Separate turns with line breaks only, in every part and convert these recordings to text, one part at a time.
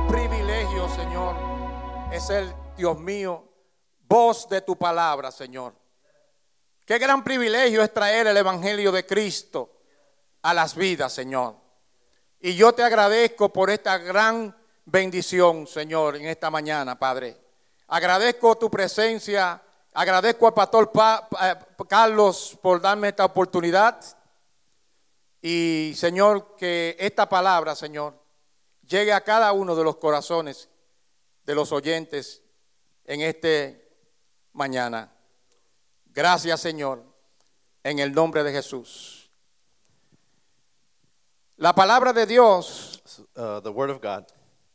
privilegio, Señor, es ser, Dios mío, voz de tu palabra, Señor. Qué gran privilegio es traer el evangelio de Cristo a las vidas, Señor. Y yo te agradezco por esta gran bendición, Señor, en esta mañana, Padre. Agradezco tu presencia, agradezco al pastor Carlos por darme esta oportunidad. Y, Señor, que esta palabra, Señor, llegue a cada uno de los corazones de los oyentes en esta mañana. Gracias, Señor, en el nombre de Jesús. La palabra de Dios
The Word of God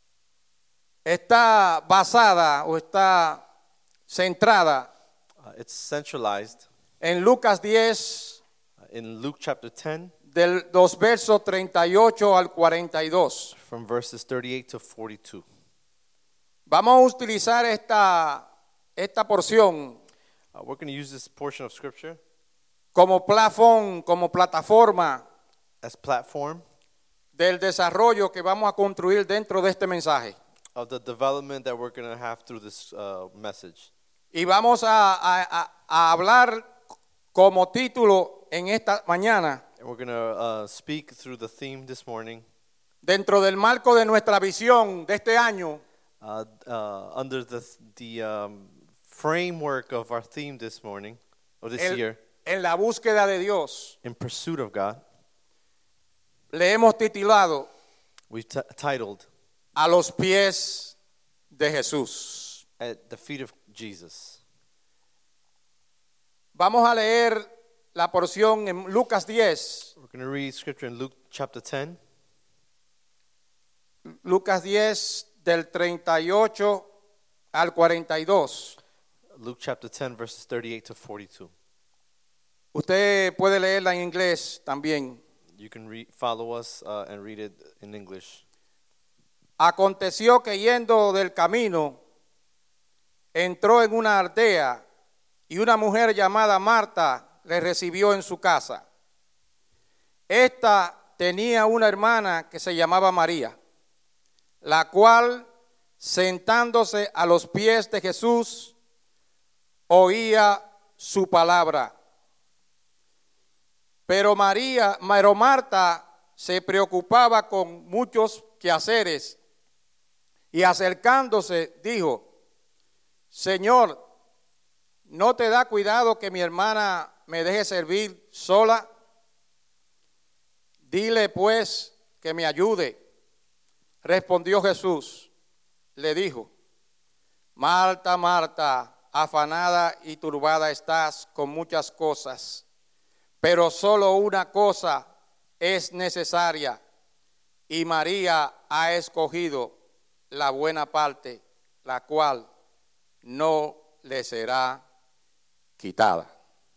está basada o está centrada
it's centralized
en Lucas 10,
in Luke chapter 10
de los versos 38 al 42.
from verses 38 to 42.
Vamos a utilizar esta porción
We're going to use this portion of scripture
como plataforma
as platform
del desarrollo que vamos a construir dentro de este mensaje.
of the development that we're going to have through this message.
Y vamos a hablar como título en esta mañana,
And we're going to speak through the theme this morning
dentro del marco de nuestra visión de este año,
under the framework of our theme this morning, or this year,
en la búsqueda de Dios.
in pursuit of God.
Le hemos titulado
We've titled
A los pies de Jesús.
At the Feet of Jesus.
Vamos a leer la porción en Lucas 10.
We're going to read scripture in Luke chapter 10.
Lucas 10 del 38 al 42.
Luke chapter 10 verses 38 to 42.
Usted puede leerla en inglés también.
You can follow us and read it in English.
Aconteció que yendo del camino, entró en una aldea y una mujer llamada Marta le recibió en su casa. Esta tenía una hermana que se llamaba María, la cual, sentándose a los pies de Jesús, oía su palabra. Pero Marta se preocupaba con muchos quehaceres y acercándose dijo: Señor, ¿no te da cuidado que mi hermana me deje servir sola? Dile pues que me ayude. Respondió Jesús, le dijo: Marta, Marta, afanada y turbada estás con muchas cosas, pero solo una cosa es necesaria, y María ha escogido la buena parte, la cual no le será quitada.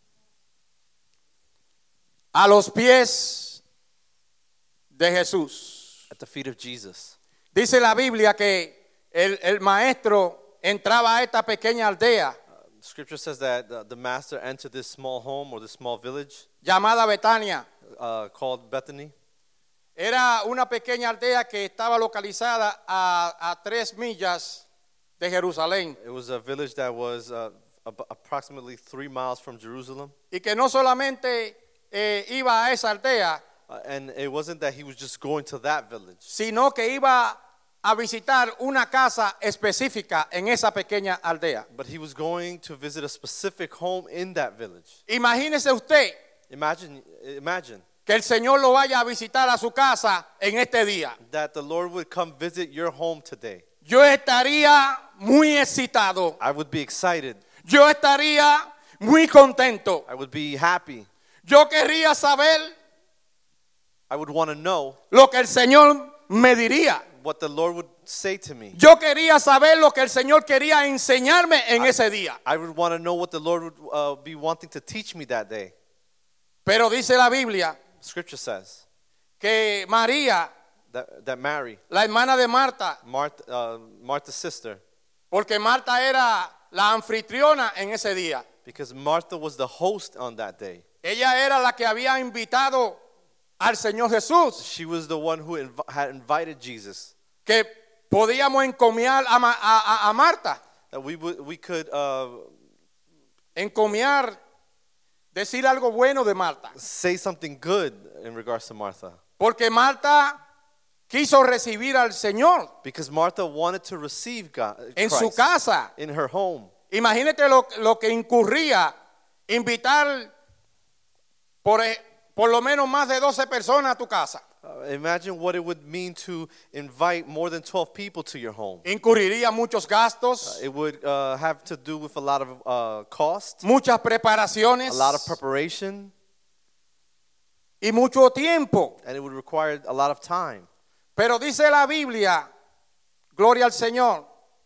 A los pies de Jesús.
At the feet of Jesus.
Dice la Biblia que el maestro entraba a esta pequeña aldea
Scripture says that the master entered this small home or this small village
llamada Betania.
called Bethany.
Era una pequeña aldea que estaba localizada a 3 millas de Jerusalén.
It was a village that was approximately 3 miles from Jerusalem.
Y que no solamente iba a esa aldea,
And it wasn't that he was just going to that village,
sino que iba a visitar una casa específica en esa pequeña aldea.
but he was going to visit a specific home in that village.
Imagínese usted
Imagine
que el Señor lo vaya a visitar a su casa en este día.
that the Lord would come visit your home today.
Yo estaría muy excitado.
I would be excited.
Yo estaría muy contento.
I would be happy.
Yo querría saber
I would want to know
lo que el Señor me diría.
what the Lord would say to me.
Yo quería saber lo que el Señor quería enseñarme en ese día.
I would want to know what the Lord would be wanting to teach me that day.
Pero dice la Biblia
Scripture says
que María,
that Mary,
la hermana de Marta,
Martha's sister,
porque Marta era la anfitriona en ese día.
because Martha was the host on that day.
Ella era la que había invitado al Señor Jesús,
She was the one who had invited Jesus.
que podíamos encomiar a Marta.
that we could
Encomiar, decir algo bueno de Marta.
say something good in regards to Martha.
Porque Marta quiso recibir al Señor
Because Martha wanted to receive God,
en
Christ
su casa.
in her home.
Imagínate lo que incurría invitar por lo menos más de 12 personas a tu casa.
Imagine what it would mean to invite more than 12 people to your home.
Incurriría muchos gastos,
It would have to do with a lot of cost,
muchas preparaciones
a lot of preparation,
y mucho tiempo.
and it would require a lot of time.
Pero dice la Biblia, gloria al Señor,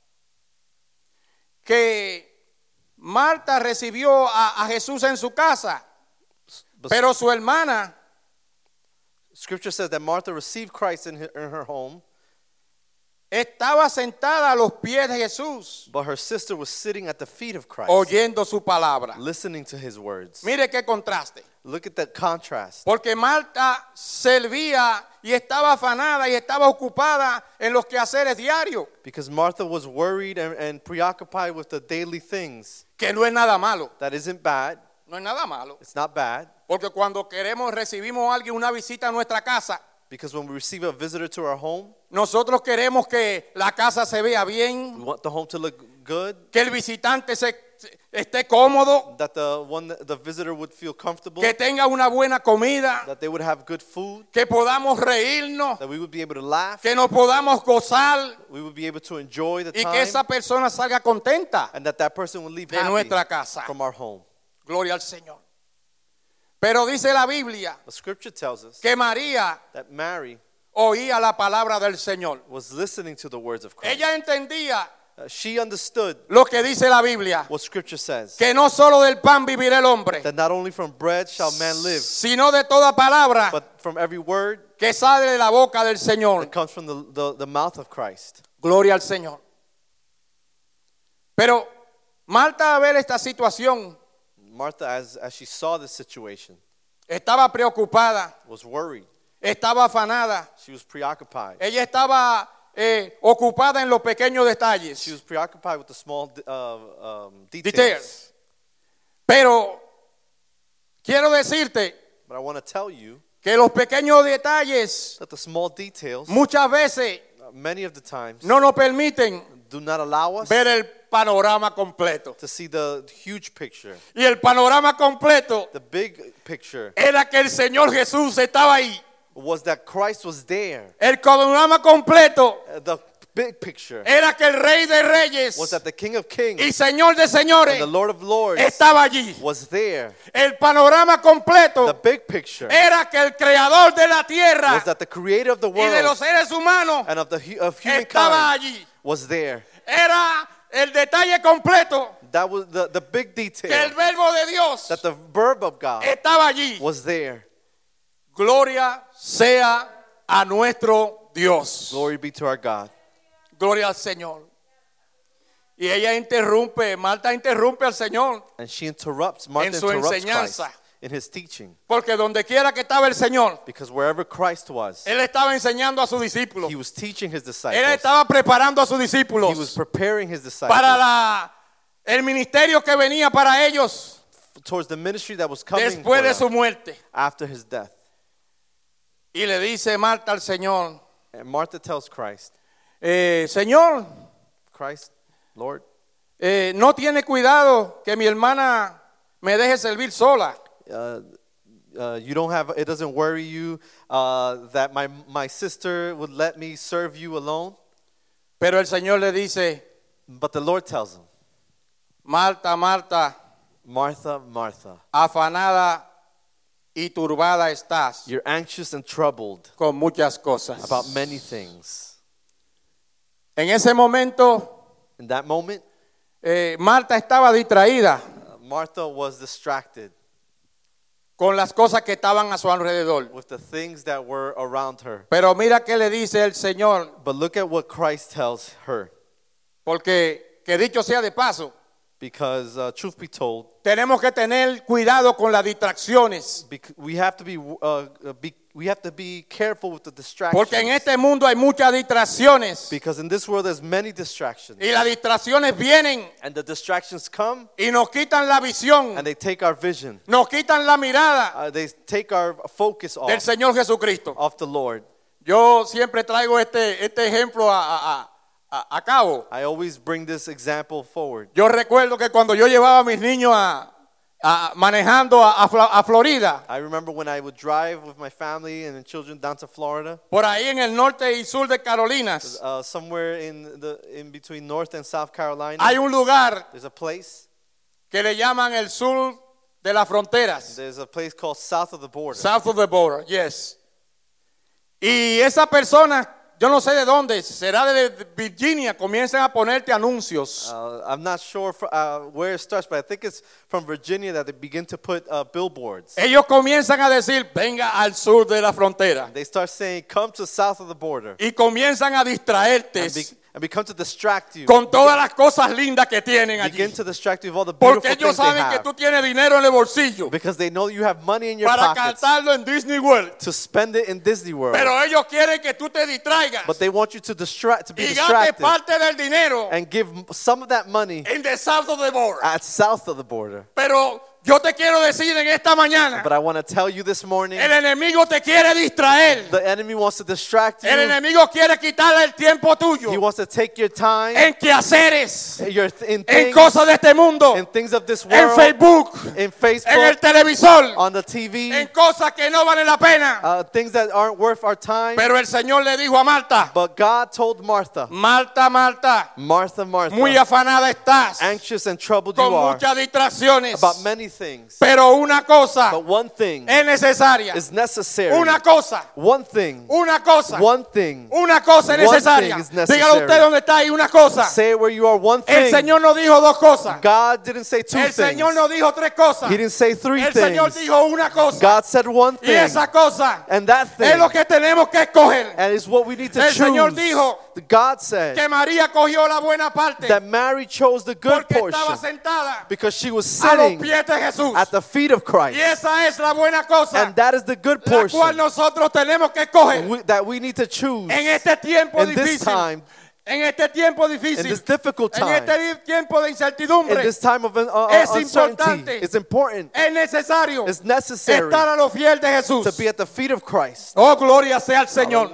que Marta recibió a Jesús en su casa,
But
pero su hermana
Scripture says that Martha received Christ in her home,
estaba sentada a los pies de Jesús,
but her sister was sitting at the feet of Christ,
oyendo su palabra.
listening to his words.
Mire qué contraste.
Look at that contrast.
Porque Marta servía y estaba afanada y estaba ocupada en los quehaceres diarios,
Because Martha was worried and preoccupied with the daily things.
que no es nada malo.
That isn't bad.
No es nada malo.
It's not bad.
Porque cuando recibimos a alguien, una visita a nuestra casa,
Because when we receive a visitor to our home,
nosotros queremos que la casa se vea
we
bien,
want the home to look good,
que el visitante esté cómodo,
that the visitor would feel comfortable,
que tenga una buena comida,
that they would have good food,
que podamos reírnos,
that we would be able to laugh,
que nos podamos gozar
we would be able to enjoy the
y que
time,
esa persona salga contenta
and that person would leave
de
happy
nuestra casa.
from our home.
Gloria al Señor. Pero dice la Biblia
The Scripture tells us
que María
that Mary
oía la palabra del Señor.
was listening to the words of Christ.
Ella entendía
She understood
lo que dice la Biblia,
what Scripture says,
que no solo del pan vivirá el hombre,
that not only from bread shall man live,
sino de toda palabra
but from every word
que sale de la boca del Señor.
that comes from the mouth of Christ.
Gloria al Señor. Pero Marta, al ver esta situación,
Martha, as she saw this situation,
estaba preocupada,
was worried.
estaba afanada.
She was preoccupied.
Ella estaba ocupada en los pequeños
She
detalles.
was preoccupied with the small details.
Details. Pero quiero decirte
But I want to tell you
que los pequeños detalles
that the small details,
muchas veces
many of the times,
no nos permiten
do not allow us
ver el panorama completo.
to see the huge picture.
Y el panorama completo
The big picture
era que el Señor Jesús estaba ahí.
was that Christ was there.
El panorama completo
The big picture
era que el Rey de Reyes
was that the King of Kings
y Señor de Señores
and the Lord of Lords
estaba allí.
was there.
El panorama
The
completo
big picture
era que el creador de la tierra
was that the creator of the
y de los
world
seres humanos
and of
estaba
humankind
allí.
was there.
Era el detalle completo
That was the big
que el
detail,
verbo de Dios
that the verb of God
estaba allí.
was there.
Gloria sea a nuestro Dios.
Glory be to our God.
Gloria al Señor. Y ella Marta interrumpe al Señor,
And she interrupts, Martha
su
interrupts
enseñanza.
Christ in his teaching.
porque donde quiera que estaba el Señor,
Because wherever Christ was,
Él estaba enseñando a sus discípulos.
he was teaching his
Él
disciples.
estaba preparando a sus
He was
discípulos
preparing his disciples
para el ministerio que venía para ellos
towards the ministry that was coming
después
for
de su
them
muerte.
after his death.
Y le dice Marta al Señor,
And Martha tells Christ,
Señor,
Christ, Lord,
no tiene cuidado que mi hermana me deje servir sola.
you don't have, it doesn't worry you that my sister would let me serve you alone.
Pero el Señor le dice,
But the Lord tells him,
Marta, Marta,
Martha, Martha,
afanada y turbada estás
you're anxious and troubled
con muchas cosas.
about many things.
En ese momento,
In that moment,
Marta estaba distraída
Martha was distracted
con las cosas que estaban a su alrededor.
with the things that were around her.
Pero mira qué le dice el Señor,
But look at what Christ tells her.
porque que dicho sea de paso,
Because truth be told,
tenemos que tener cuidado con las distracciones.
we have to be have to be careful with the distractions.
Porque en este mundo hay muchas distracciones.
Because in this world there's many distractions.
Y las distracciones vienen
And the distractions come
y nos quitan la visión,
and they take our vision.
nos quitan la mirada
They take our focus
del
off
Señor Jesucristo.
the Lord.
Yo siempre traigo este ejemplo a cabo.
I always bring this example forward.
Yo recuerdo que cuando yo llevaba a mis niños manejando a Florida,
I remember when I would drive with my family and the children down to Florida,
por ahí en el norte y sur de Carolinas,
somewhere in between North and South Carolina.
hay un lugar
There's a place.
que le llaman el sur de las fronteras.
There's a place called South of the Border.
South of the border, yes. Y esa persona, yo no sé de dónde, será de Virginia, comienzan a ponerte anuncios.
I'm not sure where it starts, but I think it's from Virginia that they begin to put billboards.
Ellos comienzan a decir, venga al sur de la frontera.
They start saying, come to south of the border.
Y comienzan a distraerte
And become to distract you.
con todas las cosas lindas que tienen allí.
Begin to distract you with all the beautiful
Porque ellos
things they
saben que
have.
tú tienes dinero en el bolsillo
Because they know you have money in your
para
pockets
gastarlo en Disney World.
to spend it in Disney World.
Pero ellos quieren que tú te distraigas
But they want you to be
y gastes
distracted
parte del dinero
and give some of that money
en the south of the border.
at south of the border.
Pero yo te quiero decir en esta mañana,
But I want to tell you this morning,
el enemigo te quiere distraer.
the enemy wants to distract
El
you.
enemigo quiere quitarle el tiempo tuyo
He wants to take your time
en quehaceres,
in
en
things,
cosas de este mundo,
in things of this
en
world,
Facebook,
in
en el
Facebook,
televisor,
on the TV,
en cosas que no valen la pena.
things that aren't worth our time.
Pero el Señor le dijo a Marta,
But God told Martha,
Marta, Marta,
Martha, Martha,
muy afanada estás,
anxious and troubled you
con
are
muchas distracciones,
about many things.
pero una cosa
But one thing
es necesaria.
is necessary.
Una cosa,
One thing.
una cosa,
One thing.
una cosa es
One
necesaria.
thing is necessary.
Dígale usted dónde está ahí, una cosa.
Say it where you are. One
El
thing.
Señor no dijo dos cosas.
God didn't say two
El
things.
Señor no dijo tres cosas.
He didn't say three
El Señor
things.
dijo una cosa.
God said one
Y
thing.
esa cosa
And that
es
thing.
lo que tenemos que escoger.
And it's what we need to
El Señor
choose.
dijo
God said
Que María cogió la buena parte
that Mary chose the good
porque estaba
portion
sentada
because she was
a los
sitting
pies de Jesús.
at the feet of Christ.
Y esa es la buena cosa,
And that is the good
la cual
portion
nosotros tenemos que escoger
that we need to choose
en este tiempo
in this
difícil.
time,
En este tiempo
in
difícil,
this difficult
en
time,
este tiempo de
in
incertidumbre,
this time of
Es
uncertainty.
importante.
It's important.
es necesario
It's necessary
estar a los pies de Jesús.
to be at the feet of Christ.
Oh, gloria sea al Señor.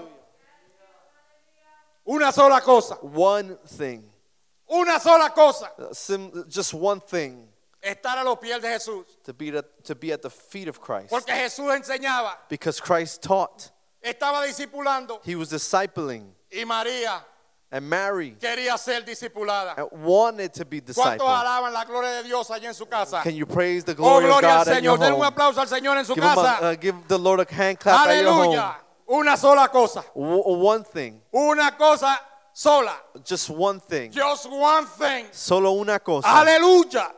Una sola cosa,
One thing,
una sola cosa,
just one thing,
estar a los pies de Jesús.
to be at the feet of Christ.
Porque Jesús enseñaba,
Because Christ taught,
estaba discipulando
he was discipling,
y María
and Mary
quería ser discipulada.
wanted to be
¿Cuántos
discipled.
alaban la gloria de Dios allí en su casa?
Can you praise the
Oh,
glory of
gloria al
God at your
Señor. Den un
home?
aplauso al Señor en su
Give, him
casa.
give the Lord a hand clap at your home.
Aleluya. Una sola cosa.
One thing,
Una cosa sola.
just one thing,
Just one thing.
solo una cosa.
Aleluya.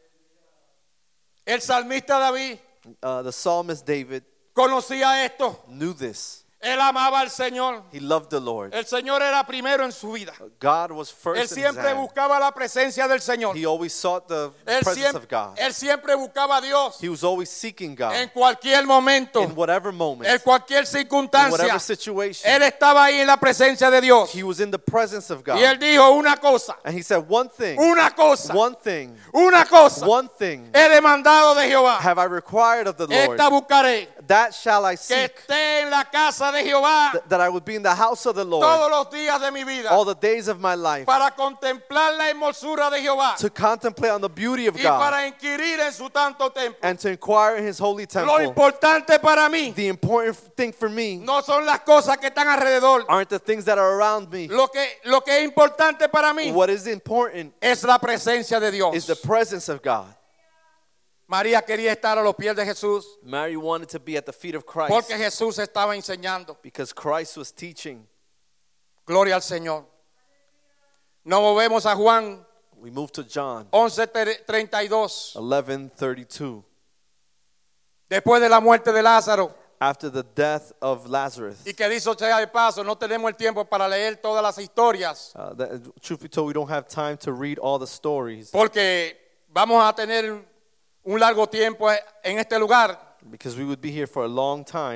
El salmista David
The psalmist David
conocía esto.
knew this.
Él amaba al Señor.
He loved the Lord.
El Señor era primero en su vida.
God was
Él
first in his
siempre
hand.
buscaba la presencia del Señor.
He always sought the
Él
presence of God.
siempre buscaba a Dios
He was always seeking God
en cualquier momento,
in whatever moment,
en cualquier
in
circunstancia.
whatever situation.
Él estaba ahí en la presencia de Dios.
He was in the presence of
Y él
God.
dijo una cosa,
And he said, one thing,
una cosa,
one thing,
una cosa.
one thing
He demandado de Jehová.
have I required of the Lord.
Esta buscaré,
That shall I
que
seek,
esté en la casa de Jehová
that I would be in the house of the Lord
todos los días de mi vida,
all the days of my life,
para contemplar la hermosura de Jehová
to contemplate on the beauty of
y
God
para inquirir en su tanto templo.
and to inquire in his holy
Lo
temple.
importante para mí
The important thing for me
no son las cosas que están alrededor.
aren't the things that are around me.
Lo que es importante para mí
What is important
es la presencia de
is
Dios.
the presence of God.
María quería estar a los pies de Jesús
Mary wanted to be at the feet of Christ
porque Jesús estaba enseñando.
because Christ was teaching.
Gloria al Señor. Nos movemos a Juan
We move to John
11:32.
11:32.
Después de la muerte de Lázaro.
After the death of Lazarus.
Y que dicho sea de paso, no tenemos el tiempo para leer todas las historias.
Truth be told, we don't have time to read all the stories
Porque vamos a tener un largo tiempo en este lugar.
because we would be here for a long time.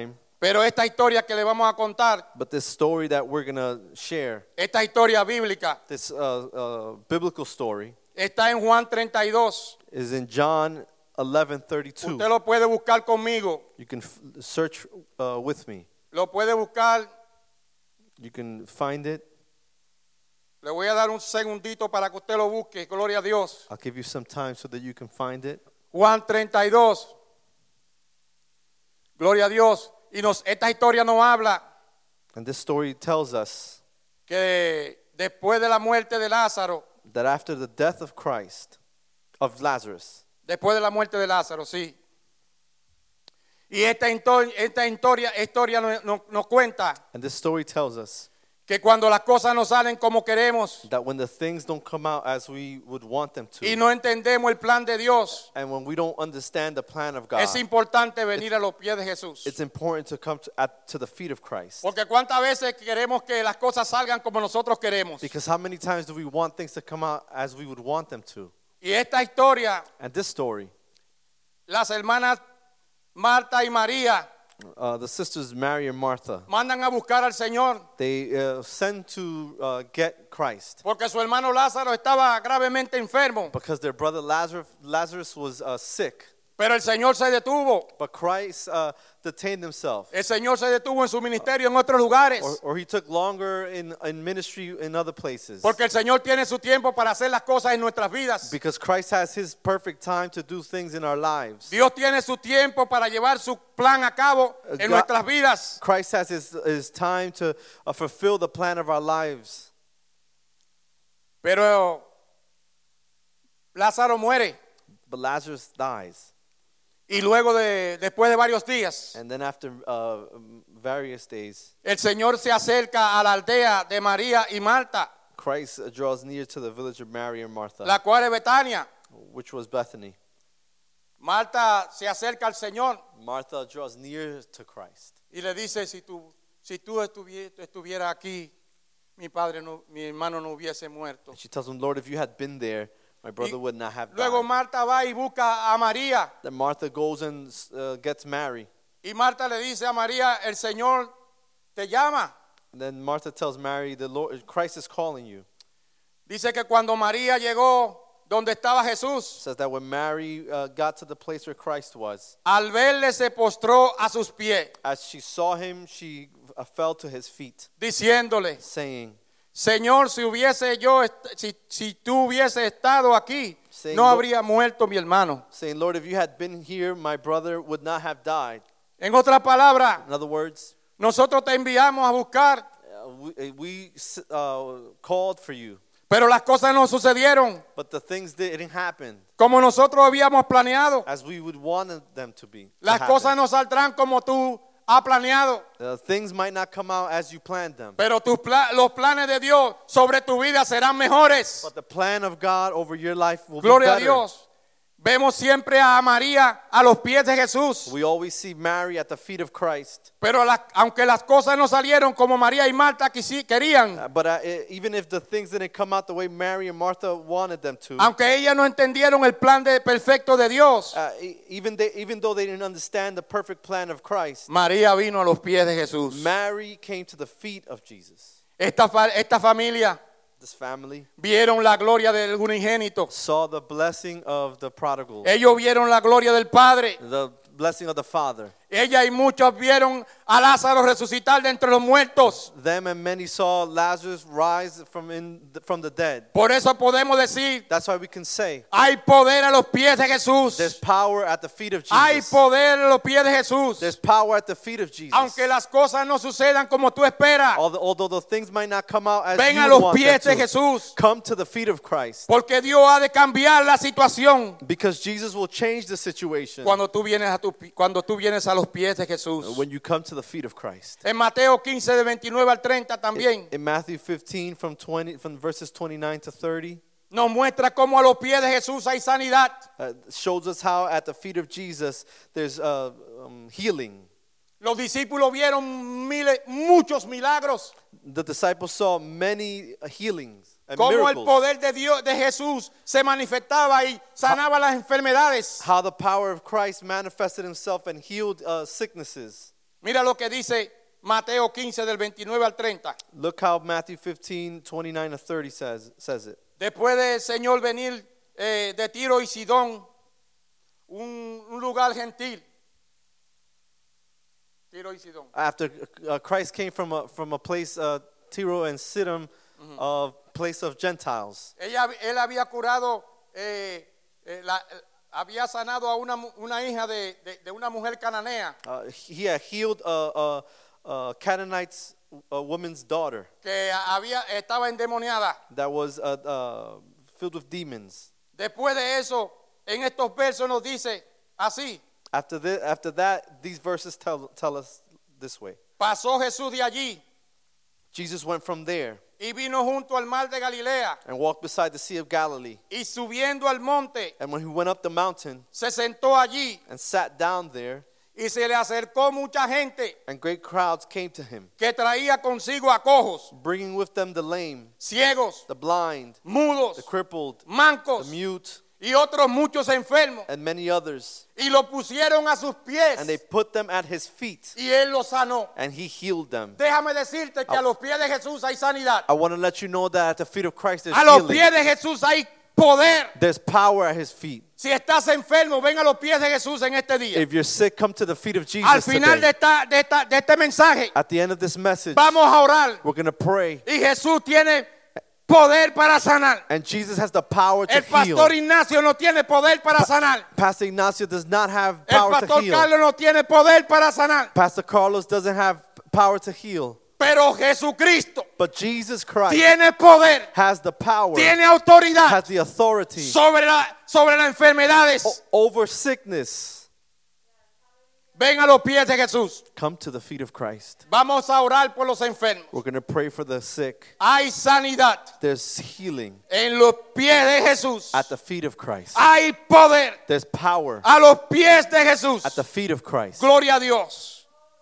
Pero esta historia que le vamos a contar,
But this story that we're going to share,
esta historia bíblica,
this biblical story,
está en Juan 32.
is in John 11:32.
Usted lo puede buscar conmigo.
You can search with me.
Lo puede buscar.
You can find it.
Le voy a dar un segundito para que usted lo busque. Gloria a Dios.
I'll give you some time so that you can find it.
Juan 32. Gloria a Dios. Y esta historia nos habla
And this story tells us
que después de la muerte de Lázaro,
that after the death of Christ, of Lazarus,
después de la muerte de Lázaro, sí. Y esta historia nos cuenta
and this story tells us
que cuando las cosas no salen como queremos
that when the things don't come out as we would want them
y
to,
no entendemos el plan de Dios,
and when we don't understand the plan of God,
es importante venir a los pies de Jesús.
it's important to come to the feet of Christ.
Porque cuántas veces queremos que las cosas salgan como nosotros queremos.
Because how many times do we want things to come out as we would want them to?
Y esta historia,
And this story,
las hermanas Marta y María
the sisters Mary and Martha,
mandan a buscar al Señor
they send to get Christ
porque su hermano Lázaro estaba gravemente enfermo.
because their brother Lazarus was sick.
Pero el Señor se detuvo.
But Christ detained himself.
El Señor se detuvo en su ministerio en otros lugares.
Or he took longer in ministry in other places.
Porque el Señor tiene su tiempo para hacer las cosas en nuestras vidas.
Because Christ has his perfect time to do things in our lives.
Dios tiene su tiempo para llevar su plan a cabo en nuestras vidas.
Christ has his time to fulfill the plan of our lives.
Pero Lázaro muere.
But Lazarus dies.
Y luego después de varios días,
And then after various days,
el Señor se acerca a la aldea de María y Marta,
Christ draws near to the village of Mary and Martha,
la cual es Betania.
which was Bethany.
Marta se acerca al Señor
Martha draws near to Christ.
y le dice, si tú estuvieras aquí, mi hermano no hubiese muerto.
And she tells him, Lord, if you had been there, my brother would not have
Luego
died.
Marta va y busca a María.
Then Martha goes and gets Mary.
Y Marta le dice a María, el Señor te llama.
And then Martha tells Mary, the Lord, Christ is calling you.
Dice que cuando María llegó donde estaba Jesús,
Says that when Mary got to the place where Christ was,
al verle se postró a sus pies,
as she saw him, she fell to his feet,
diciéndole,
saying,
Señor, si tú hubieses estado aquí,
Saying,
no habría muerto mi hermano.
Lord, if you had been here, my brother would not have died.
En otras palabras,
In other words,
nosotros te enviamos a buscar,
we called for you,
pero las cosas no sucedieron
but the things didn't happen
como nosotros habíamos planeado.
as we would want them to be.
Las cosas no saldrán como tú has planeado,
Things might not come out as you planned them,
pero los planes de Dios sobre tu vida serán mejores.
but the plan of God over your life will be
Gloria a
better.
Dios. Vemos siempre a María a los pies de Jesús.
We always see Mary at the feet of Christ.
Pero aunque las cosas no salieron como María y Marta querían,
But even if the things didn't come out the way Mary and Martha wanted them to,
aunque ellas no entendieron el plan perfecto de Dios,
even though they didn't understand the perfect plan of Christ,
María vino a los pies de Jesús.
Mary came to the feet of Jesus.
Esta familia
This family
vieron la gloria del unigénito.
saw the blessing of the prodigal,
Ellos vieron la gloria del Padre.
the blessing of the Father.
Ella y muchos vieron a Lázaro resucitar de entre los muertos.
Them and many saw Lazarus rise from the dead.
Por eso podemos decir,
That's why we can say
hay poder a los pies de Jesús.
there's power at the feet of
Hay
Jesus.
poder a los pies de Jesús.
There's power at the feet of Jesus.
Aunque las cosas no sucedan como tú esperas,
Although the things might not come out as
ven
you
a
would
los
want them
pies de
to,
Jesús.
come to the feet of Christ.
Porque Dios ha de cambiar la situación
Because Jesus will change the situation
cuando tú vienes a los pies de Jesús.
when you come to the feet of Christ.
En Mateo 15 de 29 al 30 también
In Matthew 15 from verses 29 to 30,
nos muestra cómo a los pies de Jesús hay sanidad.
shows us how at the feet of Jesus there's healing.
Los discípulos vieron muchos milagros.
The disciples saw many healings and
Cómo el
miracles.
poder de Dios, de Jesús, se manifestaba y sanaba las enfermedades.
How the power of Christ manifested himself and healed sicknesses.
Mira lo que dice Mateo 15 del 29 al 30.
Look how Matthew 15:29-30 says it.
Después del Señor venir de Tiro y Sidón, un lugar gentil. Tiro y Sidón.
After Christ came from a place, Tiro and Sidon, a place of Gentiles.
Él había curado, había sanado a una hija de una mujer cananea
He had healed a Canaanite's woman's daughter
que estaba endemoniada.
that was filled with demons.
Después de eso, en estos versos nos dice así:
After that, these verses tell us this way.
pasó Jesús de allí
Jesus went from there
y vino junto al mar de Galilea,
and walked beside the Sea of Galilee.
y subiendo al monte
And when he went up the mountain
se sentó allí,
and sat down there,
y se le acercó mucha gente
and great crowds came to him,
que traía consigo a cojos,
bringing with them the lame,
ciegos,
the blind,
mudos,
the crippled, the
mancos
mute,
y otros muchos enfermos,
and many others.
y lo pusieron a sus pies
And they put them at his feet,
y él los sanó.
and he healed them.
Déjame decirte que a los pies de Jesús hay sanidad.
I want to let you know that at the feet of Christ there's
A los
healing.
pies de Jesús hay poder.
There's power at his feet.
Si estás enfermo, ven a los pies de Jesús en este día.
If you're sick, come to the feet of
Al
Jesus
final de
today.
este mensaje,
At the end of this message,
vamos a orar.
we're going to pray.
Y Jesús tiene poder para sanar.
And Jesus has the power to
El
heal.
pastor Ignacio no tiene poder para sanar.
Pastor Ignacio does not have
El
power to
pastor
heal.
Carlos no tiene poder para sanar.
Pastor Carlos doesn't have power to heal.
Pero Jesucristo
But Jesus Christ
tiene poder,
has the power,
tiene autoridad
has the authority
sobre las enfermedades.
over sickness.
Ven a los pies de Jesús.
Come to the feet of Christ.
Vamos a orar por los enfermos.
We're going to pray for the sick.
Hay sanidad
There's healing
en los pies de Jesús.
at the feet of Christ.
Hay poder
There's power
a los pies de Jesús.
at the feet of Christ.
Gloria a Dios.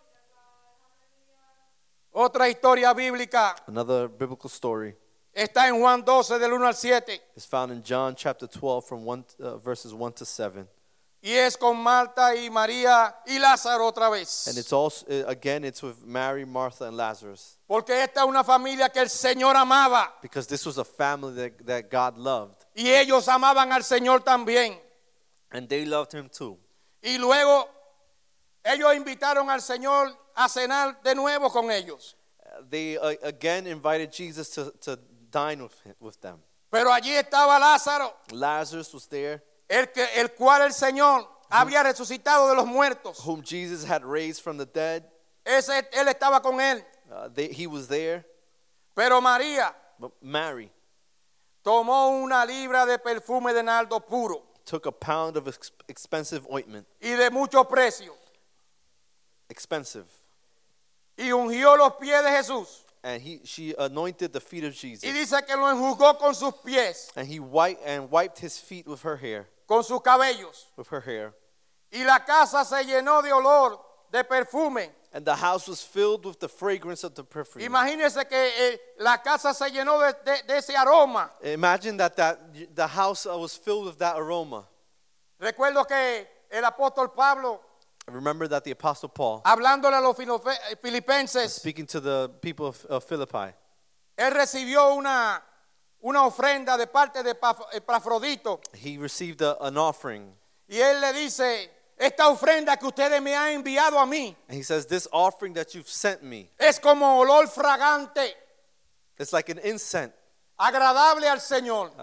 Otra historia bíblica
Another biblical story
está en Juan 12 del 1 al 7
is found in John chapter 12 from verses 1 to 7.
y es con Marta y María y Lázaro otra vez.
And it's also, again, it's with Mary, Martha, and Lazarus.
Porque esta es una familia que el Señor amaba
Because this was a family that God loved.
y ellos amaban al Señor también.
And they loved him too.
Y luego ellos invitaron al Señor a cenar de nuevo con ellos.
They again invited Jesus to dine with them.
Pero allí estaba Lázaro,
Lazarus was there,
el cual el Señor había resucitado de los muertos.
whom Jesus had raised from the dead.
Él estaba con él.
He was there.
Pero María
But Mary
tomó una libra de perfume de nardo puro
took a pound of expensive ointment.
y de mucho precio
Expensive.
y ungió los pies de Jesús.
And she anointed the feet of
Y
Jesus.
dice que lo enjugó con sus pies,
And he wiped his feet with her hair.
con sus cabellos.
With her hair.
Y la casa se llenó de olor, de perfume.
And the house was filled with the fragrance of the perfume.
Imagínense que la casa se llenó de ese aroma.
Imagine that the house was filled with that aroma.
Recuerdo que el apóstol Pablo,
Remember that the Apostle Paul,
hablándole a los filipenses,
speaking to the people of Philippi,
él recibió una ofrenda de parte de Epafrodito.
he received an offering.
Y él le dice, esta ofrenda que ustedes me han enviado a mí
And he says, this offering that you've sent me,
es como olor fragante,
it's like an incense,
agradable al Señor.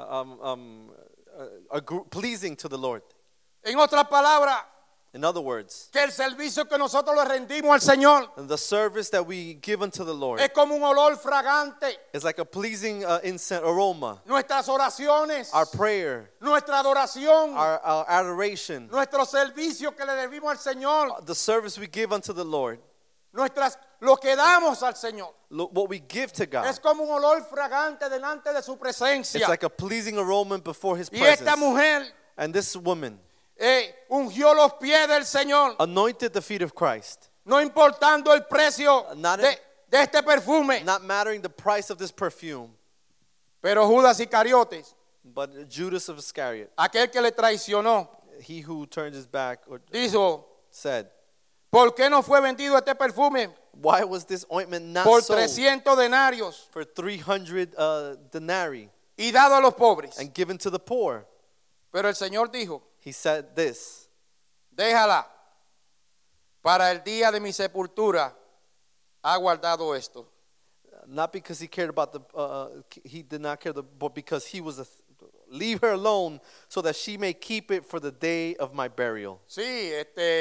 pleasing to the Lord.
En otras palabras,
In other words,
que el servicio que nosotros le rendimos al Señor
the service that we give unto the Lord
es como un olor fragante.
is like a pleasing incense aroma.
Nuestras oraciones,
Our prayer,
nuestra adoración,
our adoration,
nuestro servicio que le debimos al Señor,
the service we give unto the Lord,
lo que damos al Señor,
what we give to God,
es como un olor fragante delante de su
it's
presencia.
like a pleasing aroma before His
Y esta
presence.
mujer
And this woman
ungió los pies del Señor,
anointed the feet of Christ,
no importando el precio
Not
de este perfume.
not mattering the price of this perfume.
Pero Judas Iscariotes,
But Judas of Iscariot,
aquel que le traicionó,
he who turned his back or
dijo,
said,
¿Por qué no fue vendido este perfume
Why was this ointment not
por
sold
300 denarios
for 300 denarii
y dado a los pobres?
and given to the poor?
Pero el Señor dijo,
He said this,
déjala, para el día de mi sepultura ha guardado esto.
not because he cared about he did not care, but because he was leave her alone so that she may keep it for the day of my burial.
Sí,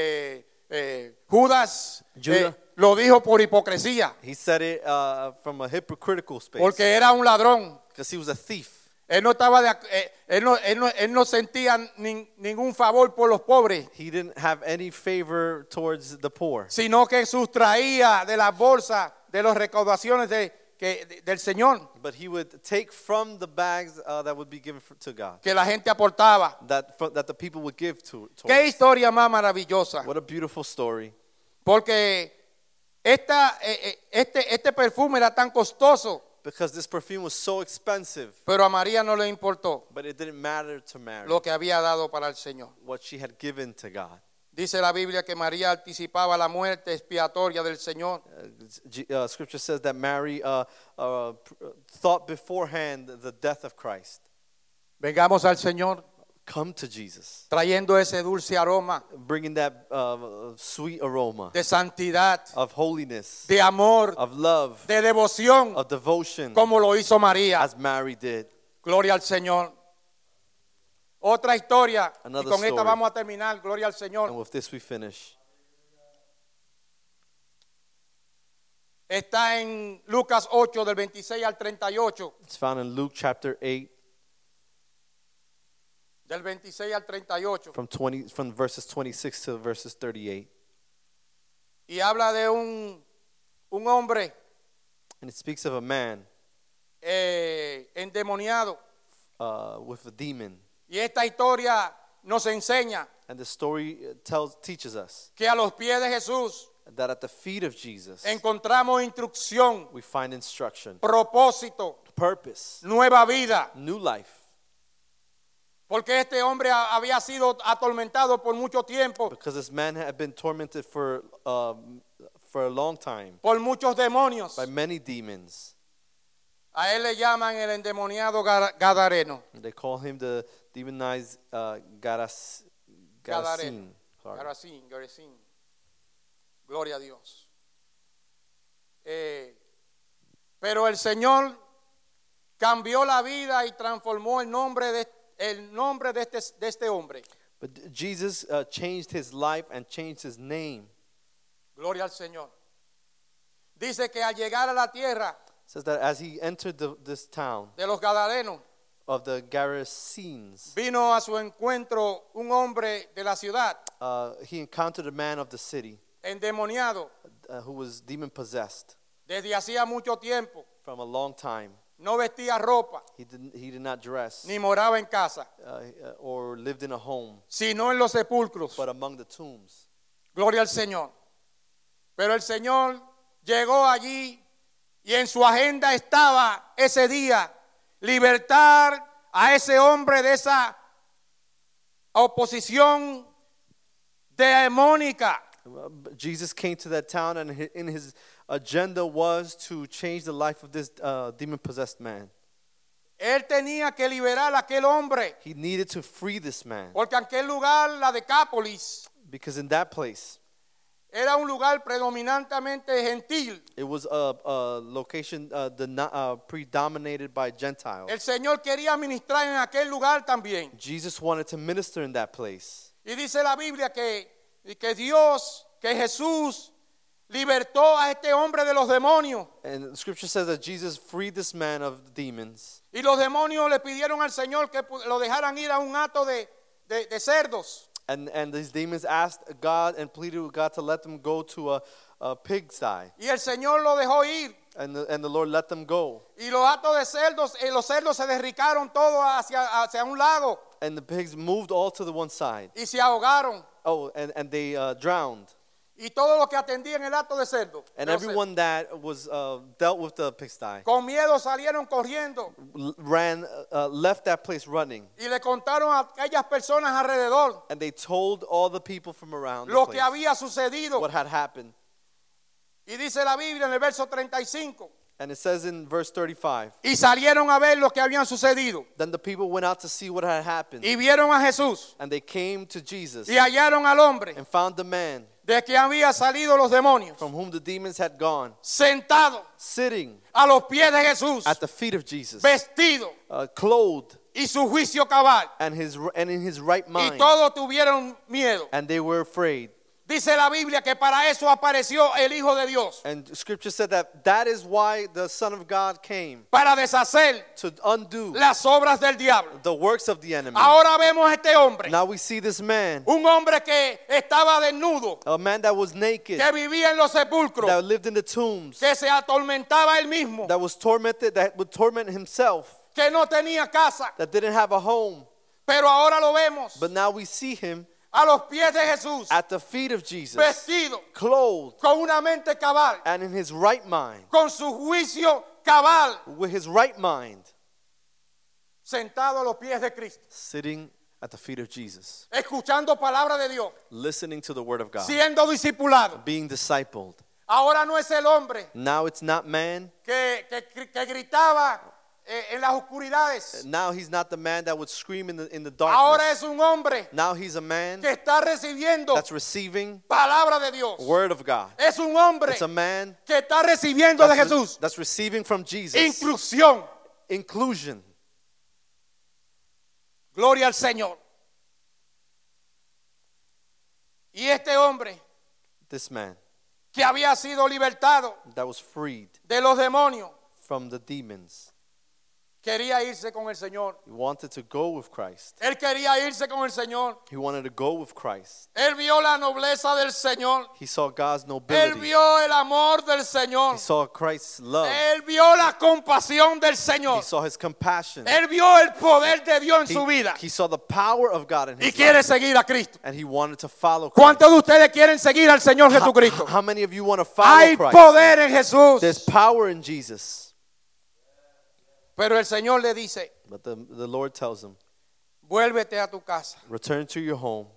Judas
Judas.
lo dijo por hipocresía,
He said it from a hypocritical space
porque era un ladrón.
because he was a thief.
Él no estaba él no sentía ningún favor por los pobres,
He didn't have any favor towards the poor,
sino que sustraía de las bolsas de las recaudaciones del Señor
but he would take from the bags that would be given to God,
que la gente aportaba.
that the people would give to.
Qué historia más maravillosa,
What a beautiful story.
porque este perfume era tan costoso,
Because this perfume was so expensive,
pero a María no le importó
but it didn't matter to Mary
lo que había dado para el Señor.
what she had given to God.
Dice la Biblia que María anticipaba la muerte expiatoria del Señor.
Scripture says that Mary thought beforehand the death of Christ.
Vengamos al Señor
Come to Jesus,
trayendo ese dulce aroma
bringing that sweet aroma
de santidad,
of holiness,
de amor,
of love,
de devoción,
of devotion,
como lo hizo María.
as Mary did.
Gloria al Señor. Otra historia, y
Another
con esta
story.
vamos a terminar. Gloria al
And
Señor.
with this we finish.
Está en Lucas 8 del 26 al 38.
It's found in Luke chapter 8
Del 26 al 38.
from verses 26 to verses 38.
Y habla de un hombre
And it speaks of a man
endemoniado.
with a demon.
Y esta historia nos enseña
And the story teaches us
que a los pies de Jesús
that at the feet of Jesus
encontramos instrucción,
we find instruction,
propósito,
purpose,
nueva vida.
new life.
Porque este hombre había sido atormentado por mucho tiempo,
Because this man had been tormented for a long time
por muchos demonios.
by many demons.
A él le llaman el endemoniado Gadareno.
They call him the demonized Gerasene. Sorry.
Gerasín. Gloria a Dios. Pero el Señor cambió la vida y transformó el nombre de este hombre.
But Jesus changed his life and changed his name.
Gloria al Señor. Dice que al llegar a la tierra
It says that as he entered this town
de los Gadarenos,
of the Gerasenes,
vino a su encuentro un hombre de la ciudad,
he encountered a man of the city
endemoniado,
who was demon possessed
desde hacía mucho tiempo.
from a long time.
No vestía ropa,
He did not dress
ni moraba en casa,
or lived in a home,
sino en los sepulcros.
but among the tombs.
Gloria al Señor. Pero el Señor llegó allí y en su agenda estaba ese día libertar a ese hombre de esa oposición demónica.
Jesus came to that town, and in his agenda was to change the life of this demon-possessed man.
Él tenía que liberar a aquel hombre,
He needed to free this man,
porque aquel lugar, la Decápolis,
because in that place,
era un lugar predominantemente gentil.
it was a location predominated by Gentiles.
El Señor quería ministrar en aquel lugar también.
Jesus wanted to minister in that place.
Y dice la Biblia que Jesús libertó a este hombre de los demonios.
And the scripture says that Jesus freed this man of the demons.
Y los demonios le pidieron al Señor que lo dejaran ir a un hato de cerdos.
And these demons asked God and pleaded with God to let them go to a pigsty.
Y el Señor lo dejó ir.
And the Lord let them go.
Y los hatos de cerdos, los cerdos se derricaron todos hacia un lago.
And the pigs moved all to the one side.
Y se ahogaron.
Oh, and they drowned.
y todos los que atendían el acto de cerdo,
And
de los cerdos,
everyone that was dealt with the pigsty
con miedo salieron corriendo
left that place running.
y le contaron a aquellas personas alrededor
And they told all the people from around the
lo que
place
había sucedido.
what had happened.
Y dice la Biblia en el verso 35,
And it says in verse 35,
y salieron a ver lo que habían sucedido
then the people went out to see what had happened.
y vieron a Jesús
And they came to Jesus
y hallaron al hombre
and found the man
de que habían salido los demonios
from whom the demons had gone,
sentado
sitting
a los pies de Jesús,
at the feet of Jesus,
vestido
clothed
y su juicio cabal,
and in his right
y
mind.
todos tuvieron miedo.
And they were afraid.
Dice la Biblia que para eso apareció el Hijo de Dios,
And scripture said that is why the Son of God came,
para deshacer
to undo
las obras del diablo.
the works of the enemy.
Ahora vemos a este hombre,
Now we see this man,
un hombre que estaba desnudo,
a man that was naked,
que vivía en los sepulcros,
that lived in the tombs,
que se atormentaba él mismo,
that was tormented, that would torment himself,
que no tenía casa,
that didn't have a home.
pero ahora lo vemos
But now we see him
a los pies de Jesús,
at the feet of Jesus,
vestido
clothed
con una mente cabal,
and in his right mind,
con su juicio cabal,
with his right mind,
sentado a los pies de Cristo,
sitting at the feet of Jesus,
escuchando palabra de Dios,
listening to the word of God,
siendo discipulado.
being discipled.
Ahora no es el hombre
Now it's not man.
que gritaba en las oscuridades.
Now he's not the man that would scream in the
Ahora
darkness.
es un hombre
Now he's a man
que está recibiendo
that's receiving
palabra de Dios.
word of God.
Es un hombre
It's a man
que está recibiendo de Jesús
that's receiving from Jesus
instrucción.
inclusion.
Gloria al Señor. Y este hombre
This man
que había sido libertado
that was freed
de los demonios
from the demons,
quería irse con el Señor.
he wanted to go with Christ.
Él quería irse con el Señor.
He wanted to go with Christ.
Él vio la nobleza del Señor.
He saw God's
Él
nobility.
vio el amor del Señor.
He saw Christ's love.
Él vio la compasión del
He
Señor.
saw his compassion.
Él vio el poder de Dios en su vida.
He saw the power of God in
Y
his
quiere
life.
seguir a Cristo.
And he wanted to follow Christ.
¿Cuántos de ustedes quieren seguir al Señor Jesucristo?
How many of you want to follow
Hay
Christ?
poder en Jesús.
There's power in Jesus.
Pero el Señor le dice,
But the Lord tells him,
vuélvete a tu casa
return to your home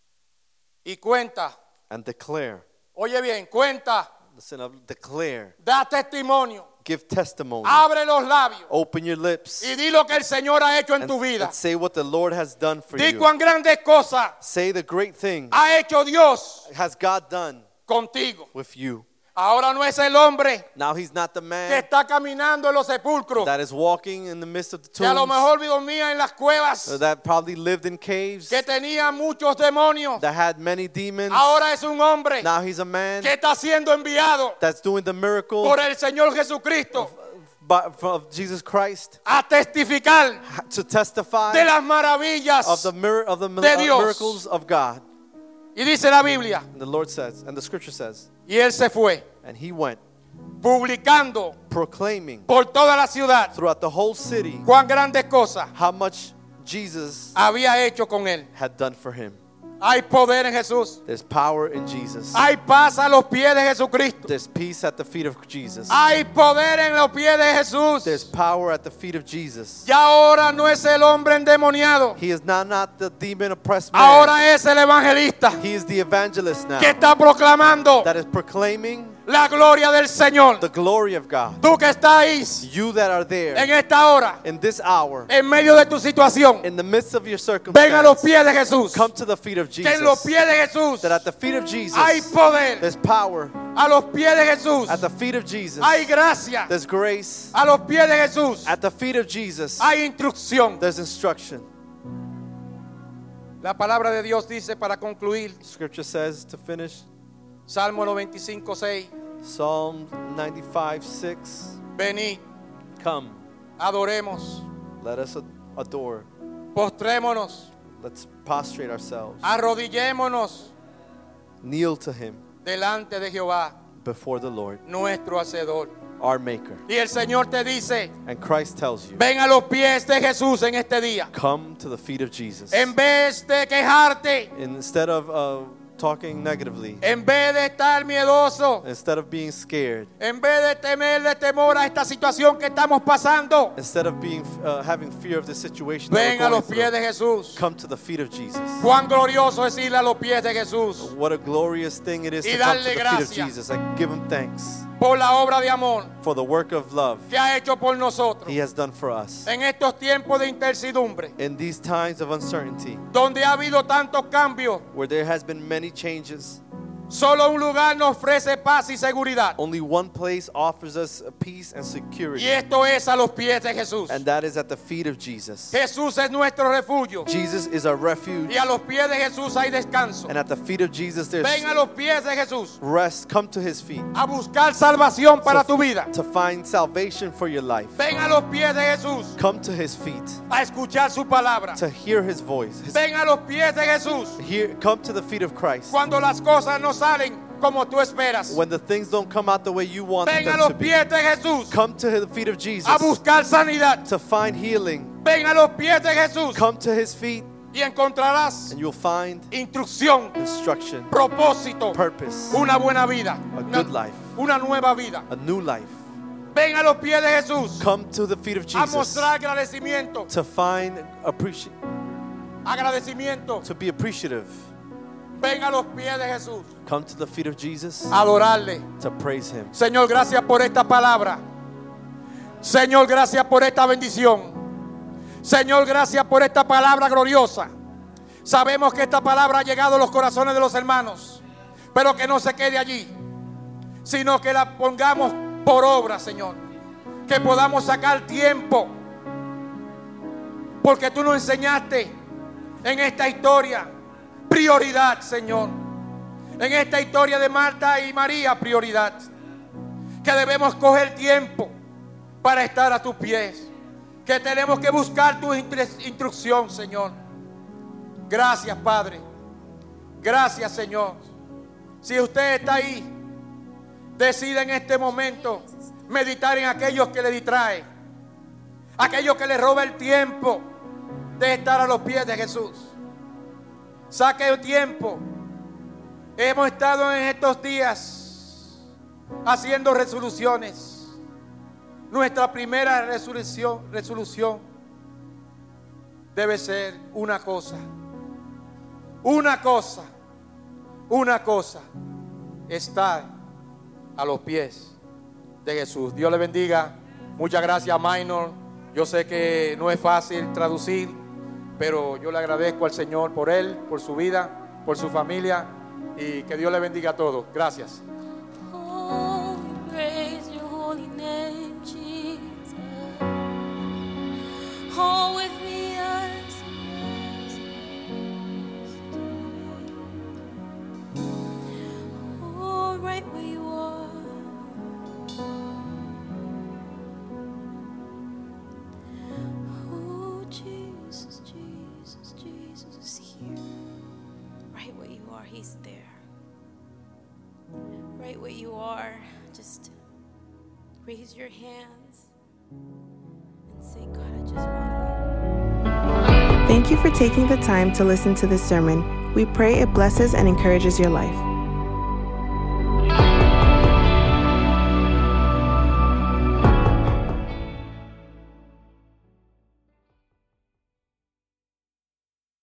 y cuenta.
and declare.
Oye bien, cuenta,
Listen up, declare.
da testimonio,
Give testimony.
abre los labios
Open your lips.
y di lo que el Señor ha hecho en tu vida.
And say what the Lord has done for
Di
you.
cuán grandes cosas
Say the great thing
ha hecho Dios
has God done
contigo.
with you.
Ahora no es el hombre
Now he's not the
que
man
está caminando en los sepulcros,
that is walking in the midst of the
que a lo
tombs,
mejor dormía en las cuevas,
that probably lived in caves,
que tenía muchos demonios.
that had many demons.
Ahora es un hombre
Now he's a man
que está siendo enviado
that's doing the miracle
por el Señor Jesucristo
of Jesus Christ
a testificar
to testify
de las maravillas.
of the
de Dios.
miracles of God.
Y dice la Biblia,
And the Lord says, and the scripture says,
y él se fue,
and he went
publicando
proclaiming
por toda la ciudad
throughout the whole city
cuán grandes cosas
how much Jesus
había hecho con él.
had done for him.
Hay poder en Jesús.
There's power in Jesus.
Hay paz a los pies de Jesucristo.
There's peace at the feet of Jesus.
Hay poder en los pies de Jesús.
There's power at the feet of Jesus.
Ya ahora no es el hombre endemoniado.
He is now not the demon oppressed man.
Ahora es el evangelista
He is the evangelist now
que está proclamando
that is proclaiming
la gloria del Señor.
the glory of God.
Tú que estás ahí
You that are there
en esta hora,
in this hour,
en medio de tu situación,
in the midst of your
ven a los
circumstance,
pies de Jesús.
come to the feet of
Que en los
Jesus.
pies de Jesús
That at the feet of Jesus,
hay poder.
there's power.
A los pies de Jesús
At the feet of Jesus,
hay gracia.
there's grace.
A los pies de Jesús
At the feet of Jesus,
hay instrucción.
there's instruction.
La palabra de Dios dice, para concluir,
Scripture says to finish,
Salmo 95:6,
Psalm 95:6,
venid,
come,
adoremos,
let us adore.
postrémonos,
Let's prostrate ourselves.
arrodillémonos
Kneel to him
delante de Jehová,
before the Lord,
nuestro Hacedor.
our Maker.
Y el Señor te dice,
And Christ tells you,
ven a los pies de Jesús en este día.
come to the feet of Jesus.
En vez de quejarte,
Instead of talking negatively,
en vez de estar miedoso,
instead of being scared,
en vez de temerle temor a esta situación que estamos pasando,
instead of being having fear of the situation that
ven
we're
a
going
los pies de
through,
Jesús.
come to the feet of Jesus.
Cuán glorioso es ir a los pies de Jesús
What a glorious thing it is
Y
to come to
darle
the feet of
gracias.
Jesus. I give him thanks
por la obra de amor
for the work of love
que ha hecho por nosotros
he has done for us.
en estos tiempos de incertidumbre,
In these times of uncertainty,
donde ha habido tantos cambios.
where there has been many changes,
Solo un lugar nos ofrece paz y seguridad,
only one place offers us peace and
y
security,
esto es a los pies de Jesús.
and that is at the feet of Jesus.
Jesús es nuestro refugio,
Jesus is our refuge,
y a los pies de Jesús hay descanso.
and at the feet of Jesus there's
Ven a los pies de Jesús
rest. Come to his feet
a buscar salvación para tu vida.
to find salvation for your life.
Ven a los pies de Jesús
Come to his feet
a escuchar su palabra.
to hear his voice.
Ven a los pies de Jesús
Come to the feet of Christ.
cuando las cosas no salen como tú esperas.
When the things don't come out the way you want
Ven a
them
los
to be,
pies de Jesús
come to the feet of Jesus
a buscar sanidad.
to find healing.
Ven a los pies de Jesús
Come to his feet
y encontrarás
and you'll find
instrucción,
instruction,
propósito,
purpose,
una buena vida,
a good life,
una nueva vida.
a new life.
Ven a los pies de Jesús
Come to the feet of
a
Jesus
mostrar agradecimiento,
to find
agradecimiento.
to be appreciative.
Ven a los pies de Jesús
Come to the feet of Jesus
a adorarle.
to praise him.
Señor, gracias por esta palabra. Señor, gracias por esta bendición. Señor, gracias por esta palabra gloriosa. Sabemos que esta palabra ha llegado a los corazones de los hermanos, pero que no se quede allí, sino que la pongamos por obra, Señor. Que podamos sacar tiempo, porque tú nos enseñaste en esta historia prioridad, Señor. En esta historia de Marta y María, prioridad. Que debemos coger tiempo para estar a tus pies. Que tenemos que buscar tu instrucción, Señor. Gracias, Padre. Gracias, Señor. Si usted está ahí, decide en este momento meditar en aquellos que le distraen, aquellos que le roba el tiempo de estar a los pies de Jesús. Saque el tiempo. Hemos estado en estos días haciendo resoluciones. Nuestra primera resolución debe ser una cosa, estar a los pies de Jesús. Dios le bendiga. Muchas gracias, Minor. Yo sé que no es fácil traducir, pero yo le agradezco al Señor por él, por su vida, por su familia, y que Dios le bendiga a todos. Gracias.
Oh, we praise your holy name, Jesus. Oh, with me, oh, right where you are. Oh, Jesus, Jesus, Jesus is here. Right where you are, he's there. Right where you are, just raise your hands and say, God, I just want you.
Thank you for taking the time to listen to this sermon. We pray it blesses and encourages your life.